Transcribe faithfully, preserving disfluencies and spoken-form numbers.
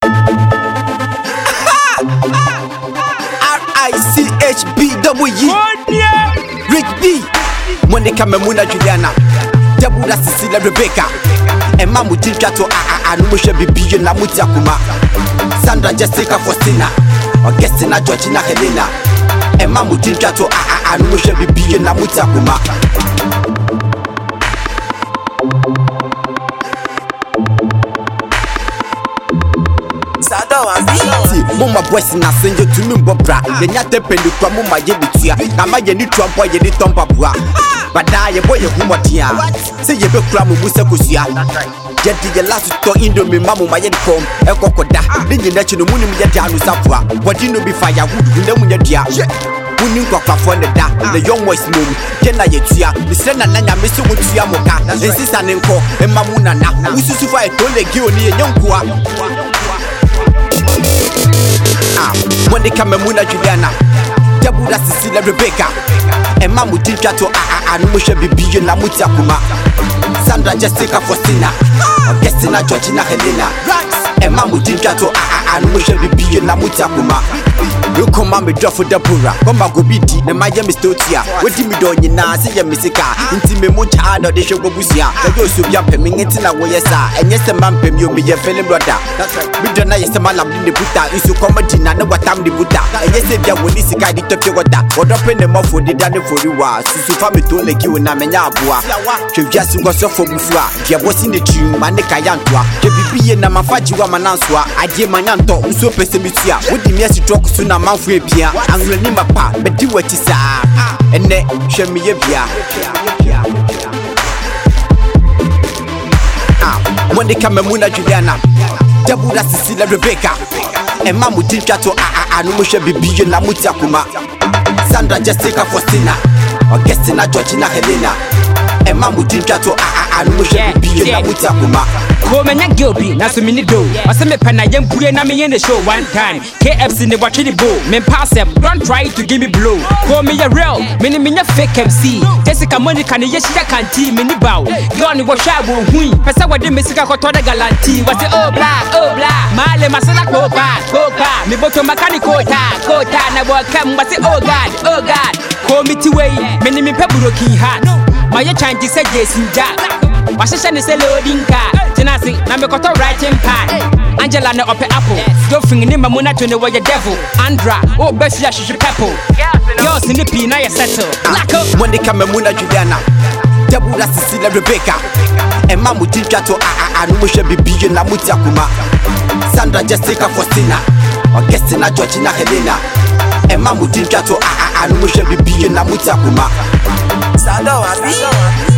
R I C H B W Rich B Monica Memuna Juliana Jabuda Cecilia Rebecca Emma Mutinchato Anumusha Bibi na Mutiakuma Sandra Jessica Faustina Augustina Georgina Helena Emma Mutinchato Anumusha Bibi na Mutiakuma Mama boys na senjo tunu mbobra yenya tependu kwa mama ye bitua kama ye ni trompo ye ni tompa bua bada ye boy ye humotia se ye be kura mu musa kosua jedi ye last to indomie mamu ma ye di kom ekokoda ni nyina chi no muni mu ye dia no sapua body no be fire wood nda mu ye dia muni nkwakafo ne da the young boys mum ye na ye tua misre na nanya meso wotua moka ensisa ne nko emamu na na ususu fa e to legi oni ye nyonkua Monica Memuna Juliana Jabuda Cecilia Rebecca Emma Mutinchato Anumusha Bibi na Mutiakuma Sandra Jessica Faustina Augustina Georgina Helena Emma Mutinchato Anumusha Bibi na Mutiakuma You come and me drop for the pura Koma go biti na maye mistotia Weti mi do nyina se ye misika Inti me mo cha no de show busia Na yo so bia pemi nti na wo yesa Enye se man pemi o me ye feeling brother Mi do na yesa malam ni buta Isu comedy na na watam di buta Enye se bia woni sika di top water Odo pen dem for the dane for the wa Susu fa me to leki wo na menya aboa Twevia si go so for bufua Dia bosi ne trim ma ne kayantoa Ke bibiye na mafaji wa manansoa Adie manyanto nso pese mitua Wodi mi asi talk so na manfo ebia anwura ni mapa bedi wati saa enne hwemi ye bia ah Monica Memuna Juliana Jabuda Cecilia Rebecca Emma Mutinchato Anumusha Bibi na Mutiakuma Sandra Jessica Faustina Augustina Georgina Helena Emma Mutinchato Anumusha Bibi na Mutiakuma Ko menya gilbi na so mini do ase me pana yempure na me yen show one time K F C ne watch the bow me pass them don't try to give me blow ko me ya real me ni me fake M C Jessica Monica ne yeshia kanti me ni baw girl ni wo hwa wo hui pesa wode me sika ko to da galanti wase oh bla oh bla male masala ko ba ko ka me boto makani ko ta ko ta na wo kam wase oh god oh god ko mi ti wey me ni me peburo kin hat my change say Jason Jack Washisha ni se loading car Tinasi na me koto writing pad Angela ne ope apple Yo fingi ni mamuna to ne wa ye devil Andra oh best ya shishu pepple Girls in the P na ye settle Black up Monica Memuna Juliana Jabuda Cecilia Rebecca Emma Mutinchato Anumusha Bibi na Mutiakuma Sandra Jessica Faustina Augustina Georgina Helena Emma Mutinchato Anumusha Bibi na Mutiakuma Sado abi